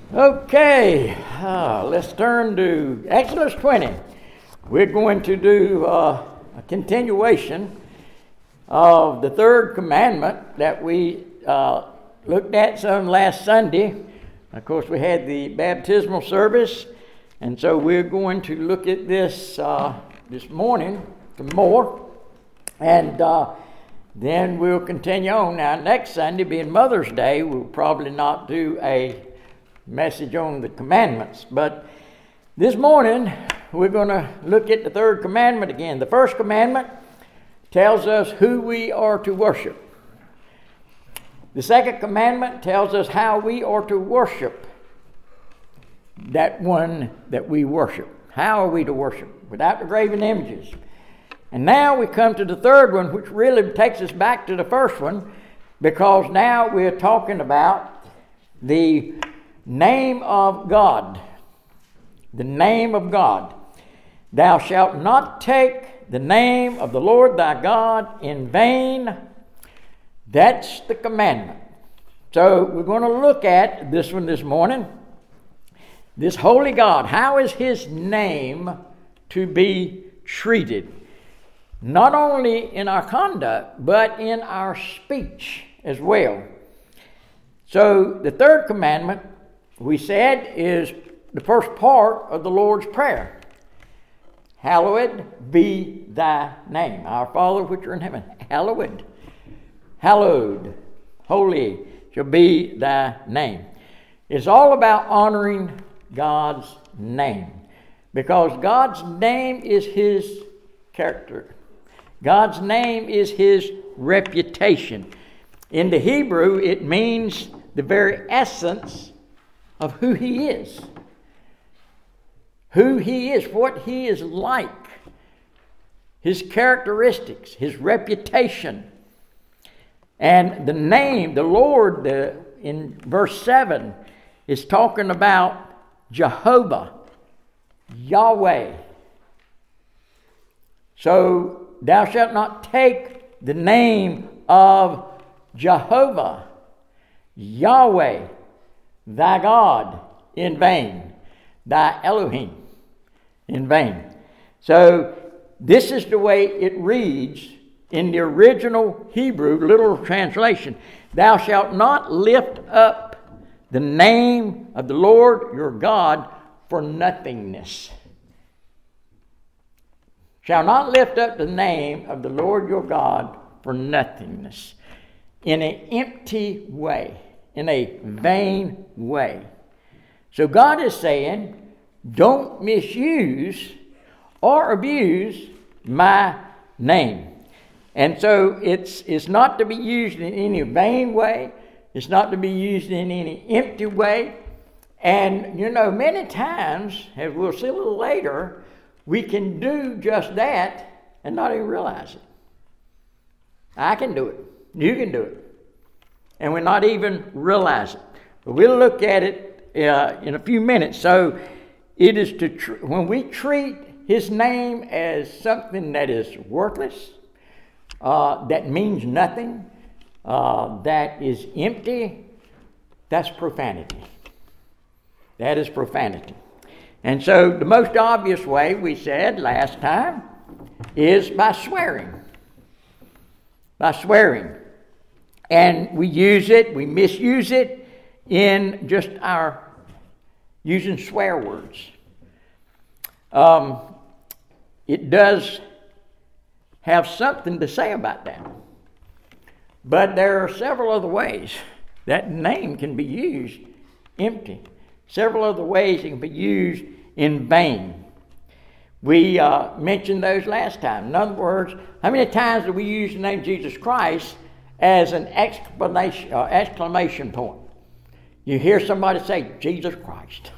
Okay, let's turn to Exodus 20. We're going to do a continuation of the third commandment that we looked at some last Sunday. Of course, we had the baptismal service, and so we're going to look at this this morning some more, and then we'll continue on. Now, next Sunday, being Mother's Day, we'll probably not do a message on the commandments, but this morning we're going to look at the third commandment again. The first commandment tells us who we are to worship. The second commandment tells us how we are to worship that one that we worship. How are we to worship? Without the graven images. And now we come to the third one, which really takes us back to the first one, because now we're talking about the name of God. The name of God. Thou shalt not take the name of the Lord thy God in vain. That's the commandment. So we're going to look at this one this morning. This holy God, how is his name to be treated? Not only in our conduct, but in our speech as well. So the third commandment, we said, is the first part of the Lord's Prayer. Hallowed be thy name. Our Father which art in heaven, hallowed, holy shall be thy name. It's all about honoring God's name, because God's name is his character. God's name is his reputation. In the Hebrew, it means the very essence of who he is. Who he is, what he is like, his characteristics, his reputation. And the name, the Lord, in verse 7, is talking about Jehovah, Yahweh. So, thou shalt not take the name of Jehovah, Yahweh, thy God, in vain, thy Elohim, in vain. So, this is the way it reads in the original Hebrew literal translation. Thou shalt not lift up the name of the Lord your God for nothingness. Shall not lift up the name of the Lord your God for nothingness. In an empty way. In a vain way. So God is saying, don't misuse or abuse my name. And so it's not to be used in any vain way. It's not to be used in any empty way. And, many times, as we'll see a little later, we can do just that and not even realize it. I can do it. You can do it. And we're not even realize it. But we'll look at it in a few minutes. So it is when we treat his name as something that is worthless, that means nothing, that is empty, that's profanity. That is profanity. And so the most obvious way, we said last time, is by swearing. By swearing. And we misuse it in just our using swear words. It does have something to say about that. But there are several other ways that name can be used empty. Several other ways it can be used in vain. We mentioned those last time. In other words, how many times do we use the name Jesus Christ as an exclamation point? You hear somebody say, Jesus Christ.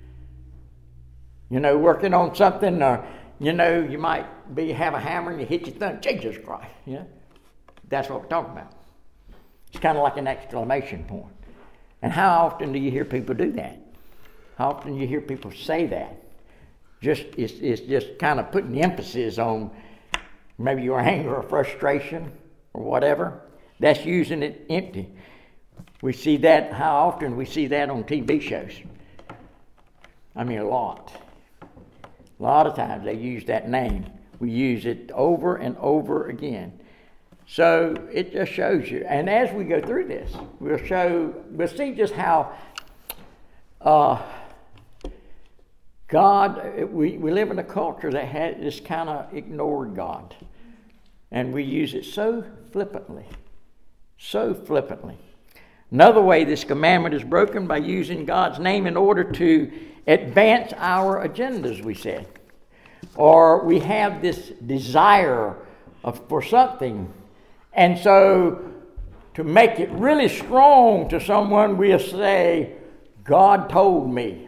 Working on something, or, you might have a hammer and you hit your thumb, Jesus Christ. That's what we're talking about. It's kind of like an exclamation point. And how often do you hear people do that? How often do you hear people say that? It's just kind of putting the emphasis on maybe your anger or frustration or whatever. That's using it empty. We see that, how often we see that on TV shows. I mean, a lot. A lot of times they use that name. We use it over and over again. So it just shows you. And as we go through this, we'll see just how God, we live in a culture that has just kind of ignored God. And we use it so flippantly. So flippantly. Another way this commandment is broken by using God's name in order to advance our agendas, we said. Or we have this desire for something. And so to make it really strong to someone, we'll say, God told me.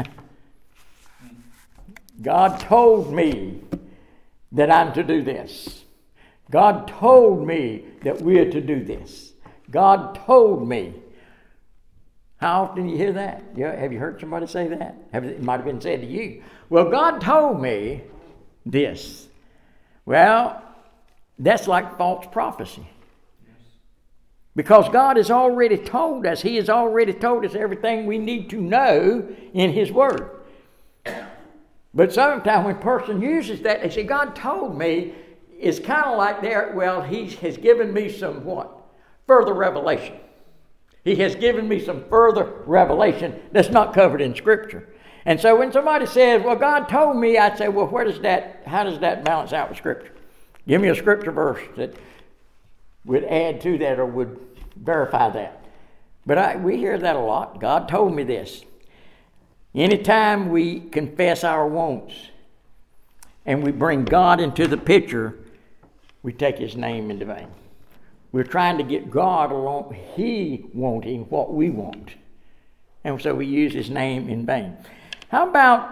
God told me that I'm to do this. God told me that we're to do this. God told me. How often do you hear that? Have you heard somebody say that? It might have been said to you. Well, God told me this. Well, that's like false prophecy. Because God has already told us. He has already told us everything we need to know in His Word. But sometimes when a person uses that, they say, God told me, it's kind of like there, well, He has given me some what? Further revelation. He has given me some further revelation that's not covered in Scripture. And so when somebody says, well, God told me, I'd say, well, how does that balance out with Scripture? Give me a Scripture verse that would add to that or would verify that. But we hear that a lot. God told me this. Anytime we confess our wants and we bring God into the picture, we take His name into vain. We're trying to get God along, He wanting what we want. And so we use His name in vain. How about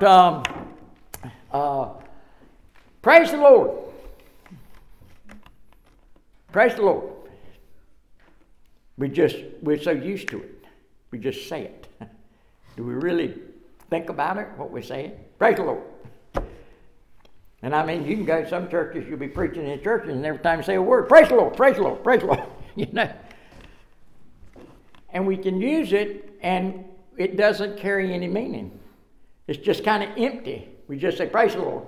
praise the Lord? Praise the Lord. We're so used to it. We just say it. Do we really think about it, what we're saying? Praise the Lord. And I mean, you can go to some churches, you'll be preaching in churches, and every time you say a word, praise the Lord, praise the Lord, praise the Lord. You know. And we can use it, and it doesn't carry any meaning. It's just kind of empty. We just say, praise the Lord.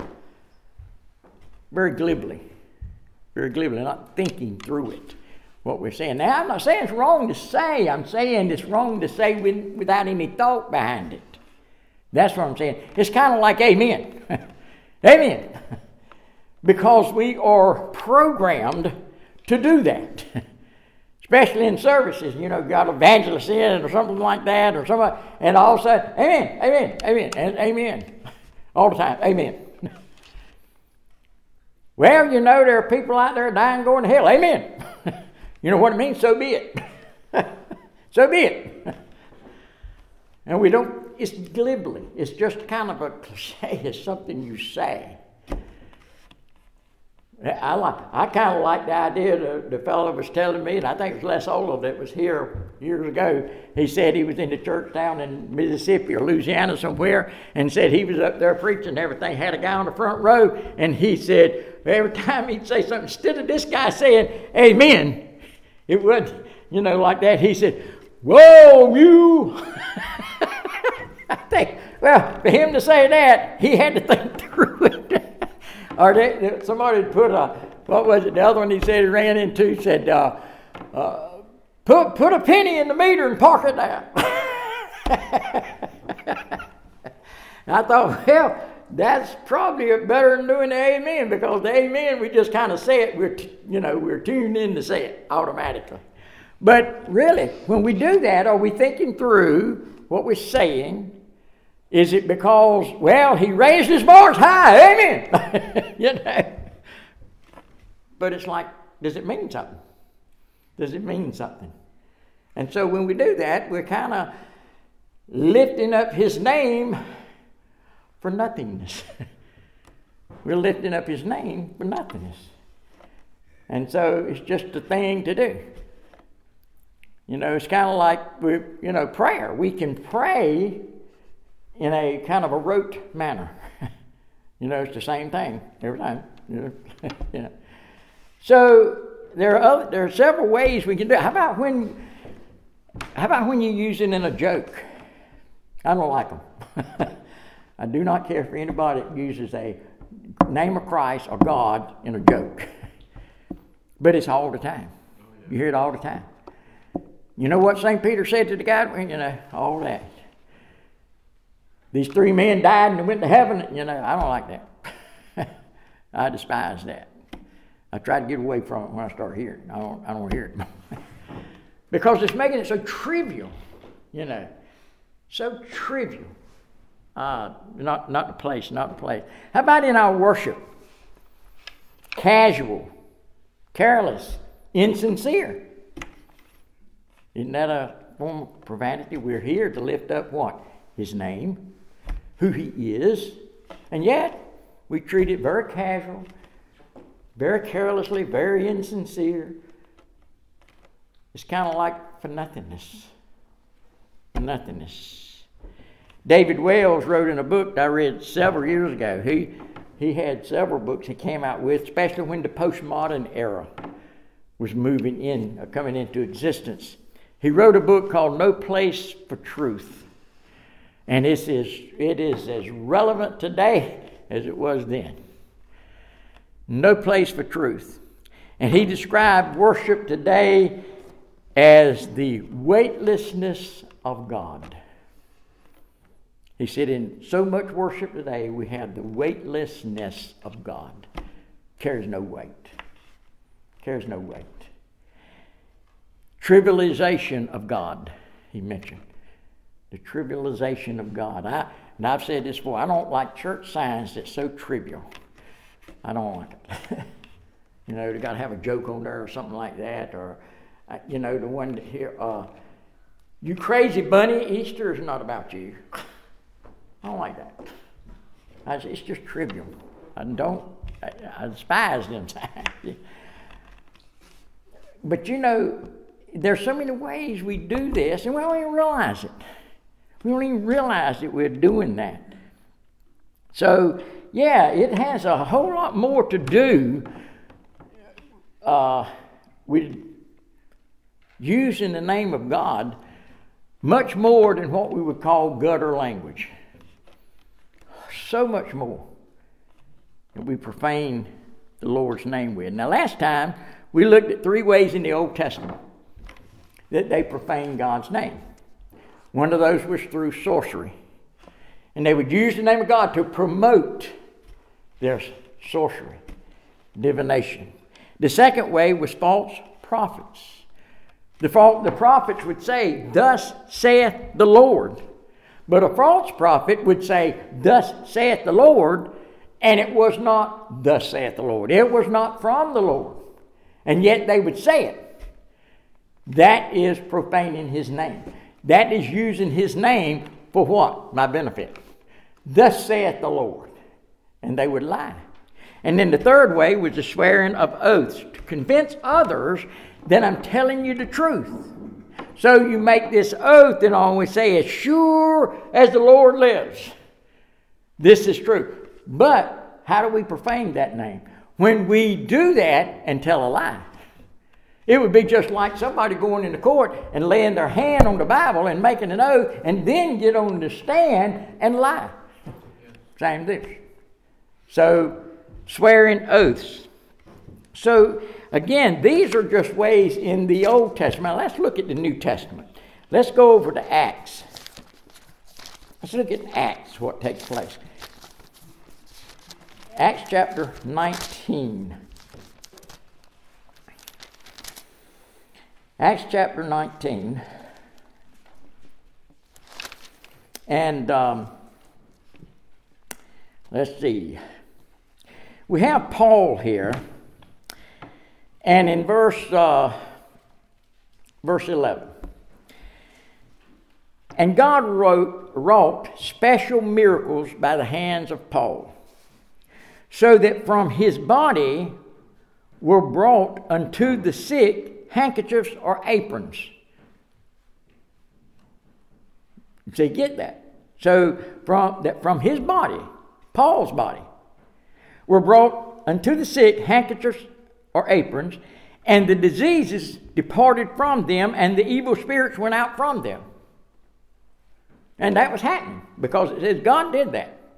Very glibly, not thinking through it, what we're saying. Now, I'm not saying it's wrong to say. I'm saying it's wrong to say without any thought behind it. That's what I'm saying. It's kind of like amen. Amen. Because we are programmed to do that. Especially in services. You know, got evangelists in or something like that, or somebody, and all of a sudden, amen, amen, amen, and amen. All the time, amen. Well, you know, there are people out there dying going to hell. Amen. You know what it means? So be it. So be it. And we don't, it's glibly. It's just kind of a cliche. It's something you say. I kind of like the idea the fellow was telling me, and I think it was Les Ola that was here years ago. He said he was in the church down in Mississippi or Louisiana somewhere, and said he was up there preaching and everything, had a guy on the front row, and he said every time he'd say something, instead of this guy saying, amen, it would, you know, like that, he said, whoa, you. I think, well, for him to say that, he had to think through it. Or somebody put what was it? The other one he said he ran into said, put a penny in the meter and park it down. And I thought, well, that's probably better than doing the amen, because the amen, we just kind of say it. We're tuned in to say it automatically. But really, when we do that, are we thinking through what we're saying? Is it because, well, he raised his voice high, amen? You know. But it's like, does it mean something? Does it mean something? And so when we do that, we're kind of lifting up his name for nothingness. We're lifting up his name for nothingness. And so it's just a thing to do. You know, it's kind of like, prayer. We can pray in a kind of a rote manner. It's the same thing every time. So there are several ways we can do it. How about when you use it in a joke? I don't like them. I do not care for anybody that uses a name of Christ or God in a joke. But it's all the time. You hear it all the time. You know what St. Peter said to the guy? All that. These 3 men died and they went to heaven. I don't like that. I despise that. I try to get away from it when I start hearing it. I don't hear it. Because it's making it so trivial. So trivial. Not the place. How about in our worship? Casual, careless, insincere. Isn't that a form of profanity? We're here to lift up what? His name, who he is, and yet we treat it very casual, very carelessly, very insincere. It's kind of like for nothingness. David Wells wrote in a book that I read several years ago. He had several books he came out with, especially when the postmodern era was coming into existence. He wrote a book called No Place for Truth. And it is as relevant today as it was then. No place for truth. And he described worship today as the weightlessness of God. He said in so much worship today we have the weightlessness of God. Carries no weight. Trivialization of God, he mentioned. The trivialization of God. And I've said this before, I don't like church signs that's so trivial. I don't like it. They got to have a joke on there or something like that. Or, the one here, you crazy bunny, Easter is not about you. I don't like that. It's just trivial. I despise them signs. But there's so many ways we do this, and we don't even realize it. We don't even realize that we're doing that. So, it has a whole lot more to do with using the name of God, much more than what we would call gutter language. So much more that we profane the Lord's name with. Now, last time we looked at 3 ways in the Old Testament that they profane God's name. One of those was through sorcery. And they would use the name of God to promote their sorcery, divination. The second way was false prophets. The prophets would say, "Thus saith the Lord." But a false prophet would say, "Thus saith the Lord," and it was not, "Thus saith the Lord." It was not from the Lord. And yet they would say it. That is profaning his name. That is using his name for what? My benefit. "Thus saith the Lord." And they would lie. And then the third way was the swearing of oaths to convince others that I'm telling you the truth. So you make this oath and always say, "As sure as the Lord lives, this is true." But how do we profane that name? When we do that and tell a lie. It would be just like somebody going into court and laying their hand on the Bible and making an oath and then get on the stand and lie. Same thing. So, swearing oaths. So, again, these are just ways in the Old Testament. Let's look at the New Testament. Let's go over to Acts. Let's look at Acts, what takes place. Acts chapter 19. Acts chapter 19. And let's see. We have Paul here. And in verse 11. And God wrought special miracles by the hands of Paul, so that from his body were brought unto the sick handkerchiefs or aprons. So you get that? So from his body, Paul's body, were brought unto the sick handkerchiefs or aprons, and the diseases departed from them, and the evil spirits went out from them. And that was happening, because it says God did that.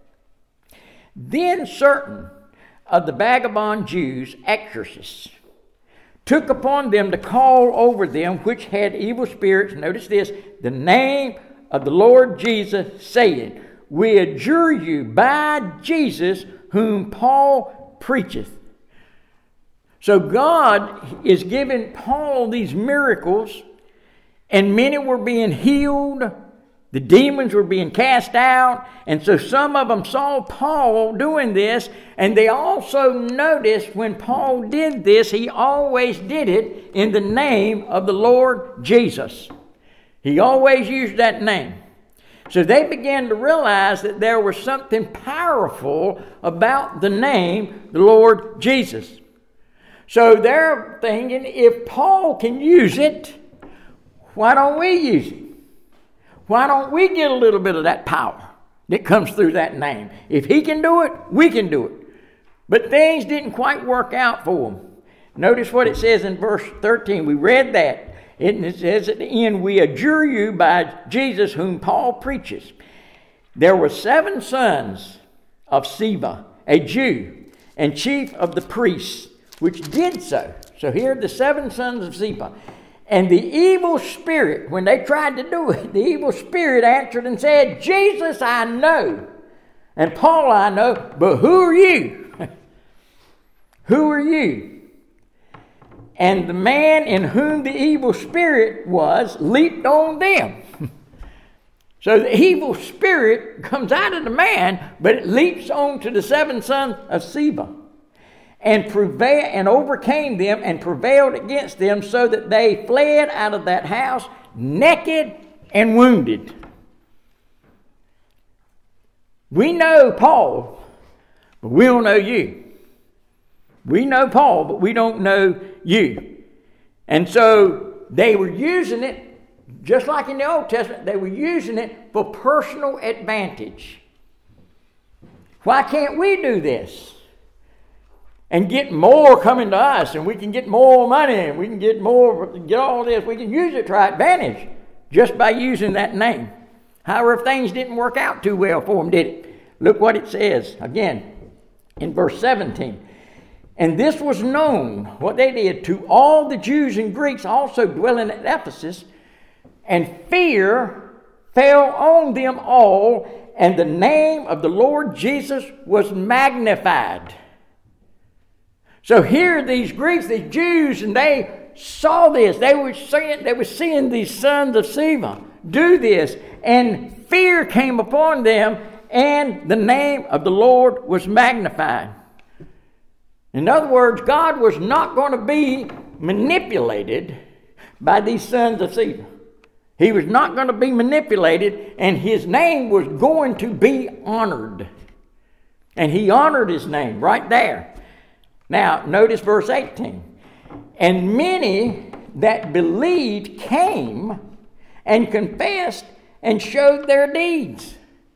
Then certain of the vagabond Jews, exorcists, took upon them to call over them which had evil spirits, notice this, the name of the Lord Jesus, saying, We adjure you by Jesus whom Paul preacheth. So God is giving Paul these miracles, and many were being healed. The demons were being cast out. And so some of them saw Paul doing this, and they also noticed when Paul did this, he always did it in the name of the Lord Jesus. He always used that name. So they began to realize that there was something powerful about the name, the Lord Jesus. So they're thinking, if Paul can use it, why don't we use it? Why don't we get a little bit of that power that comes through that name? If he can do it, we can do it. But things didn't quite work out for them. Notice what it says in verse 13. We read that. It says at the end, We adjure you by Jesus whom Paul preaches. There were 7 sons of Sceva, a Jew, and chief of the priests, which did so. So here are the 7 sons of Sceva. And the evil spirit, when they tried to do it, the evil spirit answered and said, Jesus I know, and Paul I know, but who are you? Who are you? And the man in whom the evil spirit was leaped on them. So the evil spirit comes out of the man, but it leaps on to the 7 sons of Sceva, and overcame them and prevailed against them, so that they fled out of that house naked and wounded. We know Paul, but we don't know you. We know Paul, but we don't know you. And so they were using it, just like in the Old Testament, they were using it for personal advantage. Why can't we do this? And get more coming to us, and we can get more money, and we can get all this. We can use it to our advantage just by using that name. However, things didn't work out too well for them, did it? Look what it says again in verse 17. And this was known, what they did, to all the Jews and Greeks also dwelling at Ephesus, and fear fell on them all, and the name of the Lord Jesus was magnified. So here these Greeks, these Jews, and they saw this. They were seeing these sons of Sceva do this, and fear came upon them, and the name of the Lord was magnified. In other words, God was not going to be manipulated by these sons of Sceva. He was not going to be manipulated, and his name was going to be honored. And he honored his name right there. Now, notice verse 18. And many that believed came and confessed and showed their deeds.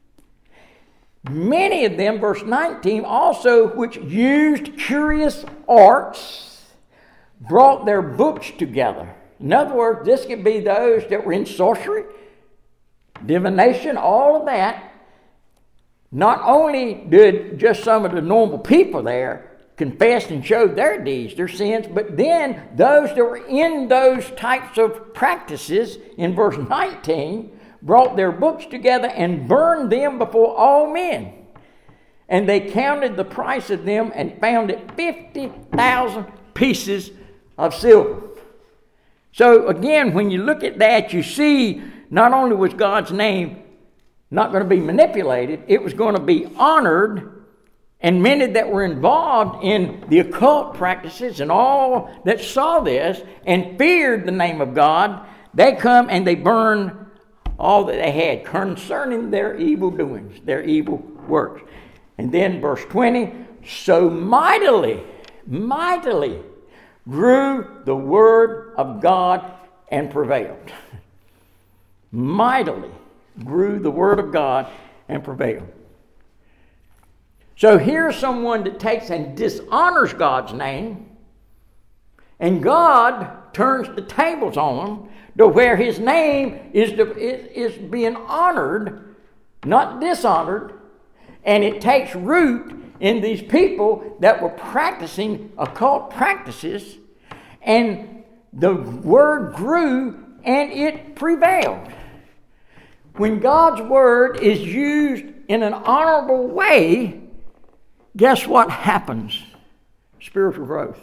Many of them, verse 19, also which used curious arts, brought their books together. In other words, this could be those that were in sorcery, divination, all of that. Not only did just some of the normal people there confessed and showed their deeds, their sins, but then those that were in those types of practices, in verse 19, brought their books together and burned them before all men. And they counted the price of them and found it 50,000 pieces of silver. So again, when you look at that, you see not only was God's name not going to be manipulated, it was going to be honored. And many that were involved in the occult practices and all that saw this and feared the name of God, they come and they burn all that they had concerning their evil doings, their evil works. And then verse 20, so mightily grew the word of God and prevailed. Mightily grew the word of God and prevailed. So here's someone that takes and dishonors God's name, and God turns the tables on them to where his name is being honored, not dishonored. And it takes root in these people that were practicing occult practices, and the word grew and it prevailed. When God's word is used in an honorable way, guess what happens? Spiritual growth.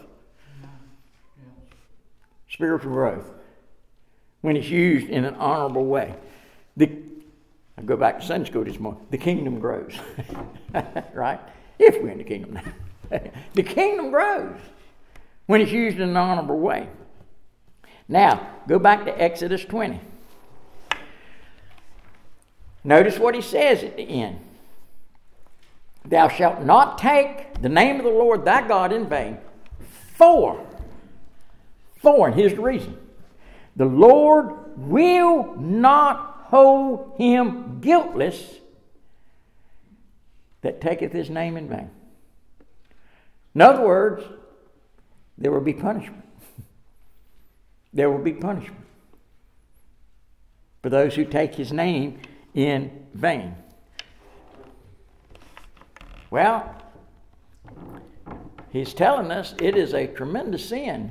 Spiritual growth. When it's used in an honorable way. I go back to Sunday school this morning. The kingdom grows. Right? If we're in the kingdom now. The kingdom grows when it's used in an honorable way. Now, go back to Exodus 20. Notice what he says at the end. Thou shalt not take the name of the Lord thy God in vain. And here's the reason. The Lord will not hold him guiltless that taketh his name in vain. In other words, there will be punishment. There will be punishment for those who take his name in vain. Well, he's telling us it is a tremendous sin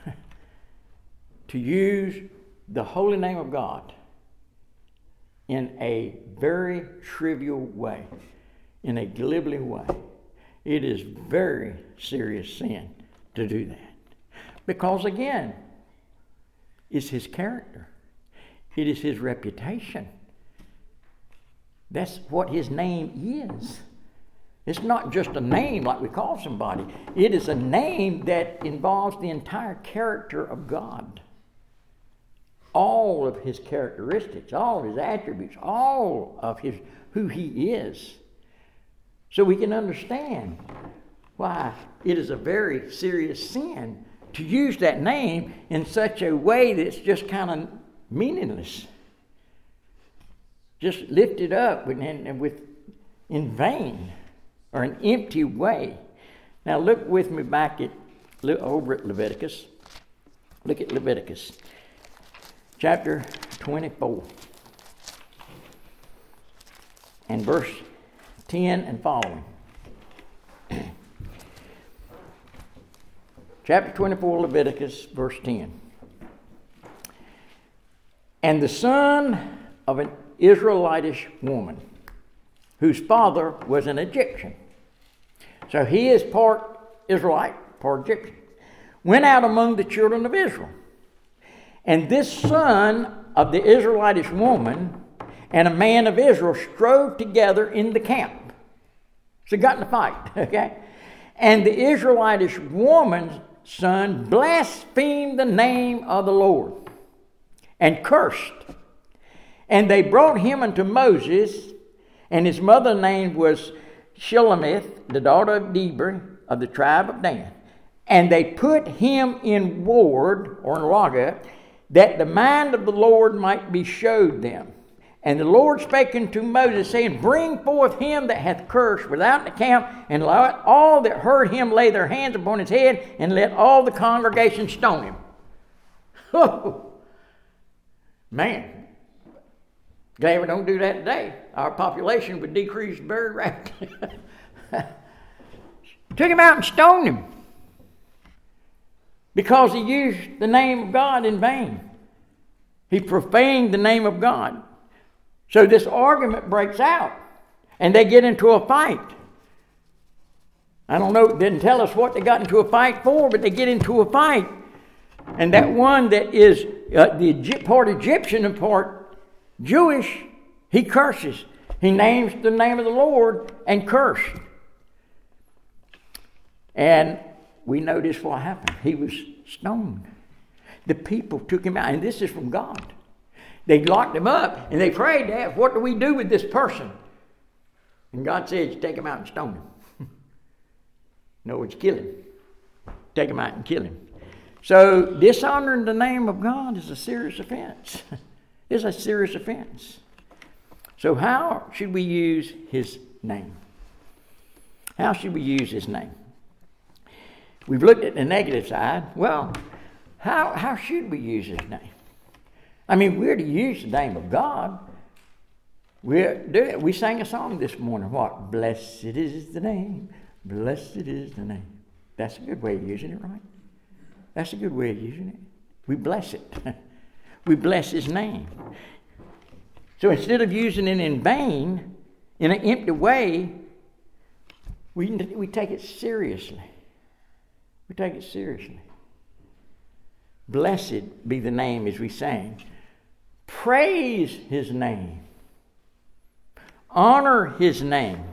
to use the holy name of God in a very trivial way, in a glibly way. It is very serious sin to do that. Because again, it's his character. It is his reputation. That's what his name is. It's not just a name like we call somebody. It is a name that involves the entire character of God. All of his characteristics, all of his attributes, all of who he is. So we can understand why it is a very serious sin to use that name in such a way that's just kind of meaningless. Just lift it up in vain or an empty way. Now look with me back over at Leviticus. Look at Leviticus chapter 24 and verse 10 and following. Chapter 24, Leviticus, verse 10. And the son of an Israelitish woman, whose father was an Egyptian. So he is part Israelite, part Egyptian. Went out among the children of Israel. And this son of the Israelitish woman and a man of Israel strove together in the camp. So got in a fight, okay? And the Israelitish woman's son blasphemed the name of the Lord and cursed. And they brought him unto Moses, and his mother's name was Shelomith, the daughter of Deborah of the tribe of Dan. And they put him in ward, or in logger, that the mind of the Lord might be showed them. And the Lord spake unto Moses, saying, Bring forth him that hath cursed without the camp, and let all that heard him lay their hands upon his head, and let all the congregation stone him. Oh, man. Glad we don't do that today. Our population would decrease very rapidly. Took him out and stoned him because he used the name of God in vain. He profaned the name of God. So this argument breaks out, and they get into a fight. I don't know, it didn't tell us what they got into a fight for, but they get into a fight. And that one that is part Egyptian and part Jewish, he curses. He names the name of the Lord and cursed. And we notice what happened. He was stoned. The people took him out, and this is from God. They locked him up, and they prayed, Dad, what do we do with this person? And God said, take him out and stone him. No, it's kill him. Take him out and kill him. So dishonoring the name of God is a serious offense. It's a serious offense. So how should we use his name? How should we use his name? We've looked at the negative side. Well, how should we use his name? I mean, we're to use the name of God. We sang a song this morning. What? Blessed is the name. Blessed is the name. That's a good way of using it, right? That's a good way of using it. We bless it. We bless His name. So instead of using it in vain, in an empty way, we take it seriously. We take it seriously. Blessed be the name, as we sang. Praise His name. Honor His name.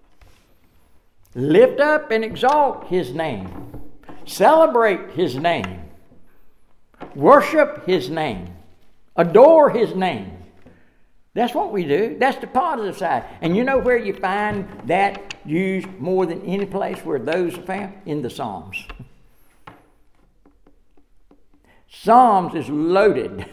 Lift up and exalt His name. Celebrate His name. Worship His name. Adore His name. That's what we do. That's the positive side. And you know where you find that used more than any place where those are found? In the Psalms. Psalms is loaded.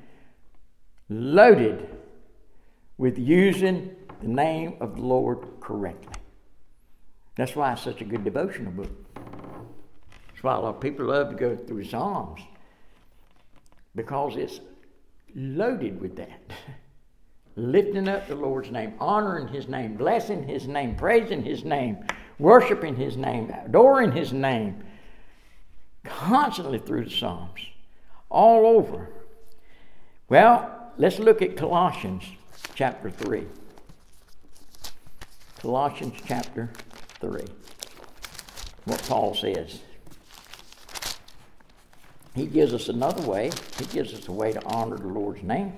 Loaded with using the name of the Lord correctly. That's why it's such a good devotional book. That's why a lot of people love to go through Psalms. Because it's loaded with that. Lifting up the Lord's name, honoring His name, blessing His name, praising His name, worshiping His name, adoring His name. Constantly through the Psalms. All over. Well, let's look at Colossians chapter 3. Colossians chapter 3. What Paul says. He gives us another way. He gives us a way to honor the Lord's name.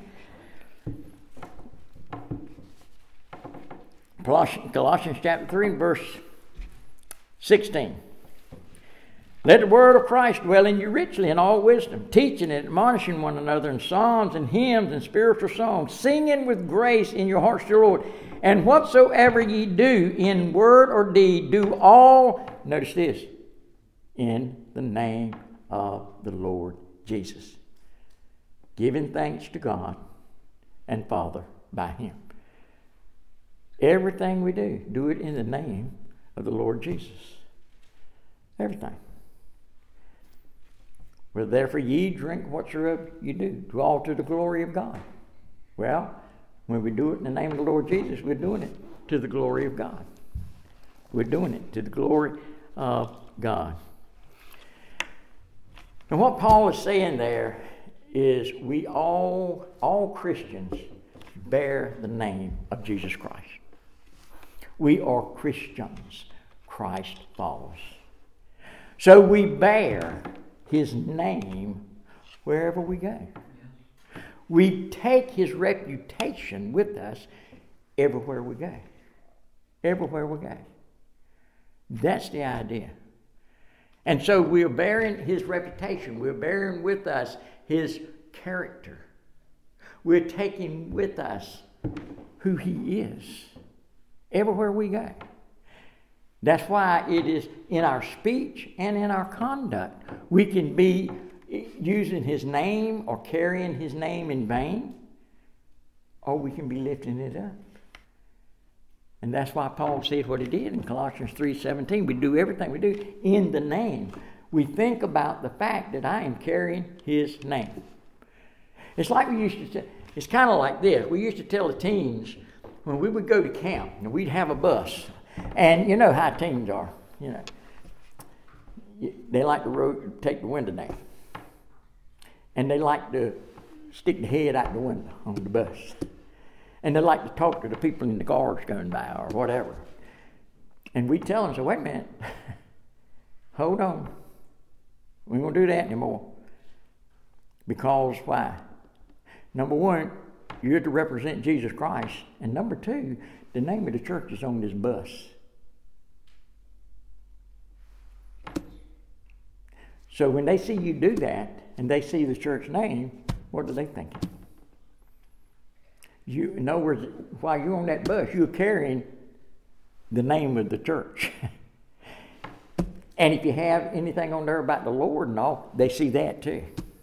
Colossians chapter 3, verse 16. Let the word of Christ dwell in you richly in all wisdom, teaching and admonishing one another in psalms and hymns and spiritual songs, singing with grace in your hearts to the Lord. And whatsoever ye do in word or deed, do all, notice this, in the name of the Lord Jesus, giving thanks to God and Father by Him. Everything we do it in the name of the Lord Jesus. Everything. Well, therefore ye drink whatsoever you do all to the glory of God. Well, when we do it in the name of the Lord Jesus, we're doing it to the glory of God. We're doing it to the glory of God. And what Paul is saying there is we all Christians bear the name of Jesus Christ. We are Christians, Christ followers. So we bear His name wherever we go. We take His reputation with us everywhere we go. Everywhere we go. That's the idea. And so we're bearing His reputation. We're bearing with us His character. We're taking with us who He is everywhere we go. That's why it is in our speech and in our conduct. We can be using His name or carrying His name in vain, or we can be lifting it up. And that's why Paul said what he did in Colossians 3:17. We do everything we do in the name. We think about the fact that I am carrying His name. It's like we used to. It's kind of like this. We used to tell the teens when we would go to camp, and we'd have a bus. And you know how teens are. You know, they like to take the window down, and they like to stick the head out the window on the bus. And they like to talk to the people in the cars going by or whatever. And we tell them, so wait a minute, hold on. We ain't going to do that anymore. Because why? Number one, you're to represent Jesus Christ. And number two, the name of the church is on this bus. So when they see you do that, and they see the church name, what are they thinking? In other words, while you're on that bus, you're carrying the name of the church. And if you have anything on there about the Lord and all, they see that too.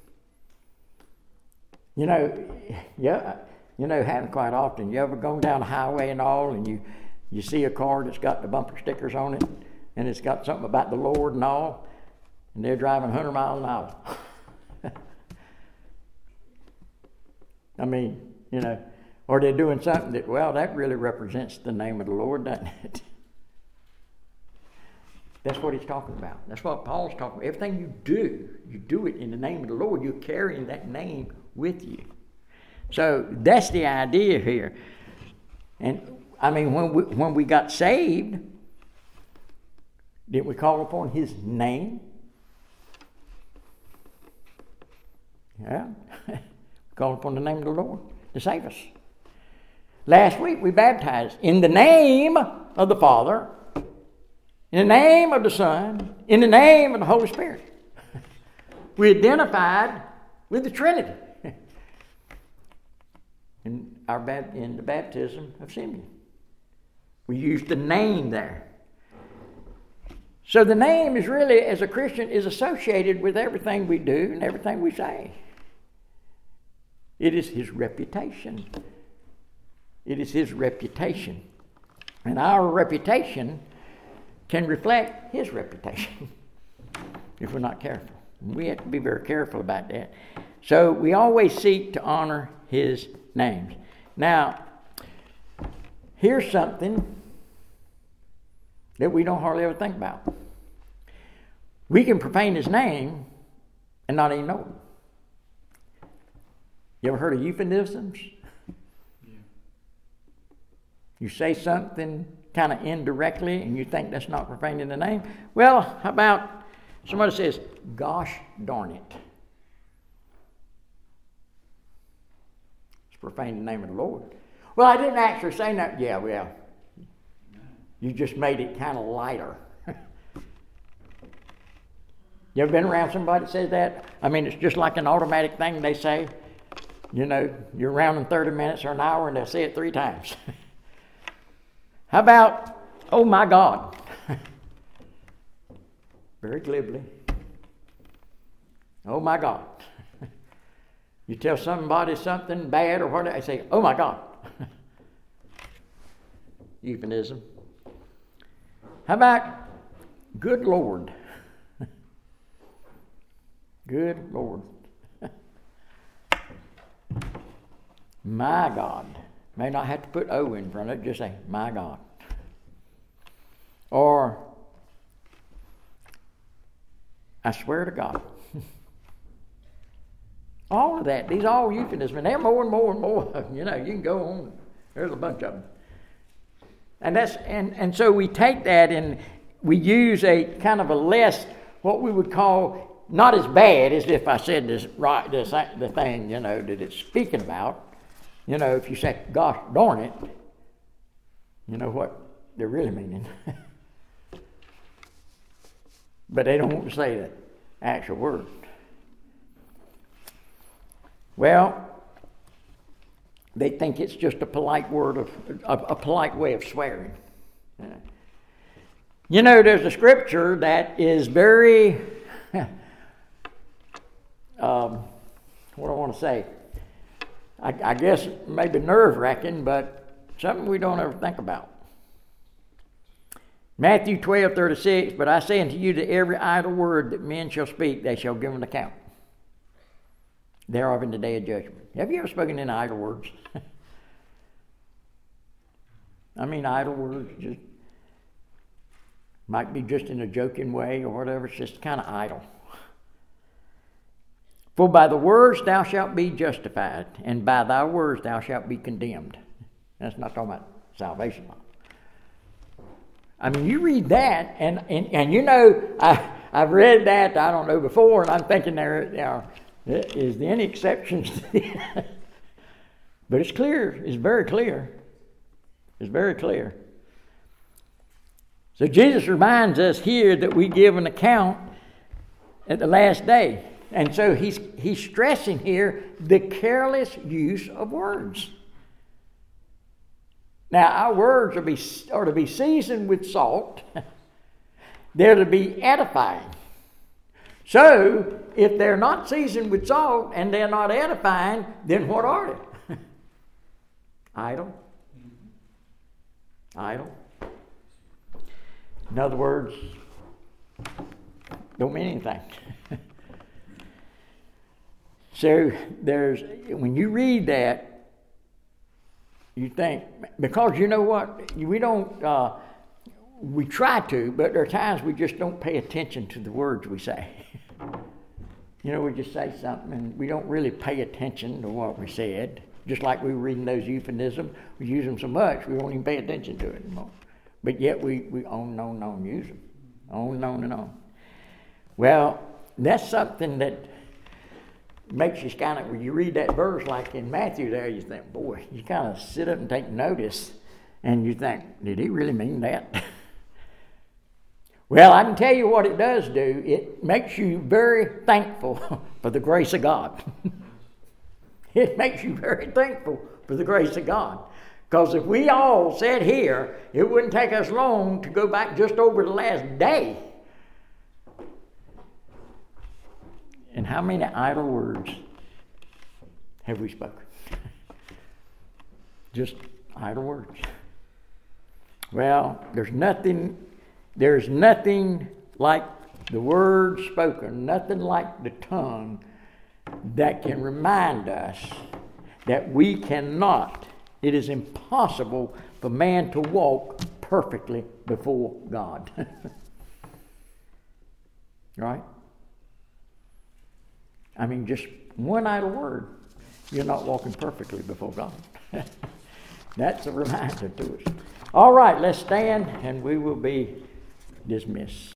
You know, happen quite often. You ever gone down the highway and all, and you see a car that's got the bumper stickers on it, and it's got something about the Lord and all, and they're driving 100 miles an hour. I mean, you know, Or they're doing something that, well, that really represents the name of the Lord, doesn't it? That's what he's talking about. That's what Paul's talking about. Everything you do it in the name of the Lord. You're carrying that name with you. So that's the idea here. And I mean, when we got saved, didn't we call upon his name? Yeah. Call upon the name of the Lord to save us. Last week we baptized in the name of the Father, in the name of the Son, in the name of the Holy Spirit. We identified with the Trinity in the baptism of Simeon. We used the name there. So the name is really, as a Christian, is associated with everything we do and everything we say. It is his reputation. It is his reputation. And our reputation can reflect his reputation if we're not careful. We have to be very careful about that. So we always seek to honor his names. Now, here's something that we don't hardly ever think about. We can profane his name and not even know it. You ever heard of euphemisms? Yeah. You say something kind of indirectly and you think that's not profaning the name? Well, how about somebody says, gosh darn it. It's profaning the name of the Lord. Well, I didn't actually say that. Yeah, well, you just made it kind of lighter. You ever been around somebody that says that? I mean, it's just like an automatic thing they say. You know, you're around in 30 minutes or an hour and they'll say it 3 times. How about, oh my God? Very glibly. Oh my God. You tell somebody something bad or whatever, they say, oh my God. Euphemism. How about, good Lord? Good Lord. My God. May not have to put O in front of it, just say, my God. Or, I swear to God. All of that. These are all euphemisms. And there are more and more and more. You know, you can go on. There's a bunch of them. And so we take that and we use a kind of a less, what we would call, not as bad as if I said the thing, you know, that it's speaking about. You know, if you say, gosh darn it, you know what they're really meaning. But they don't want to say the actual word. Well, they think it's just a polite word a polite way of swearing. You know, there's a scripture that is very, what do I want to say? I guess maybe nerve-wracking, but something we don't ever think about. Matthew 12:36, but I say unto you that every idle word that men shall speak, they shall give an account thereof in the day of judgment. Have you ever spoken in idle words? I mean, idle words just might be just in a joking way or whatever. It's just kind of idle. For by the words thou shalt be justified, and by thy words thou shalt be condemned. That's not talking about salvation law. I mean, you read that, and you know, I've read that, I don't know, before, and I'm thinking is there any exceptions to that? But it's clear. It's very clear. It's very clear. So Jesus reminds us here that we give an account at the last day. And so he's stressing here the careless use of words. Now, our words are to be seasoned with salt. They're to be edifying. So, if they're not seasoned with salt and they're not edifying, then what are they? Idle. Idle. In other words, don't mean anything. So when you read that, You think, because you know what? We don't, we try to, but there are times we just don't pay attention to the words we say. You know, we just say something and we don't really pay attention to what we said. Just like we were reading those euphemisms, we use them so much we won't even pay attention to it anymore. But yet we on, use them. On and on. Well, that's something that makes you kind of, when you read that verse like in Matthew there, you think, boy, you kind of sit up and take notice and you think, did he really mean that? Well, I can tell you what it does do. It makes you very thankful for the grace of God. It makes you very thankful for the grace of God. Because if we all sat here, it wouldn't take us long to go back just over the last day. And how many idle words have we spoken? Just idle words. Well, there's nothing like the words spoken, nothing like the tongue that can remind us that we cannot, it is impossible for man to walk perfectly before God. Right? I mean, just one idle word, you're not walking perfectly before God. That's a reminder to us. All right, let's stand and we will be dismissed.